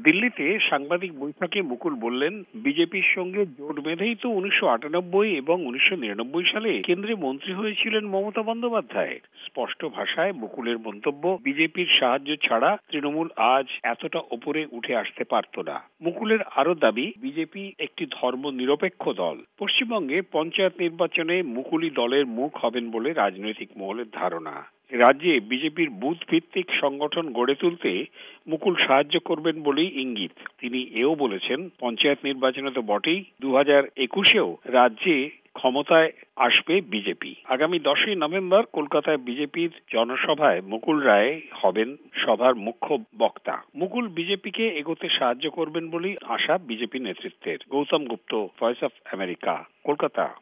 দিল্লিতে সাংবাদিক বৈঠকে মুকুল বললেন, বিজেপির সঙ্গে জোট বেঁধেই তো 1998 এবং 1999 সালে কেন্দ্রে মন্ত্রী হয়েছিলেন মমতা বন্দ্যোপাধ্যায়। স্পষ্ট ভাষায় মুকুলের মন্তব্য, বিজেপির সাহায্য ছাড়া তৃণমূল আজ এতটা ওপরে উঠে আসতে পারত না। মুকুলের আরো দাবি, বিজেপি একটি ধর্ম নিরপেক্ষ দল। পশ্চিমবঙ্গে পঞ্চায়েত নির্বাচনে মুকুলই দলের মুখ হবেন বলে রাজনৈতিক মহলের ধারণা। রাজ্যে বিজেপির বুথ ভিত্তিক সংগঠন গড়ে তুলতে মুকুল সাহায্য করবেন বলেই ইঙ্গিত। তিনি এও বলেছেন, পঞ্চায়েত নির্বাচনে তো বটেই, 2021-এও রাজ্যে ক্ষমতায় আসবে বিজেপি। আগামী 10ই নভেম্বর কলকাতায় বিজেপির জনসভায় মুকুল রায় হবেন সভার মুখ্য বক্তা। মুকুল বিজেপিকে এগোতে সাহায্য করবেন বলেই আশা বিজেপি নেতৃত্বের। Gautam Gupta, voice of America, Kolkata.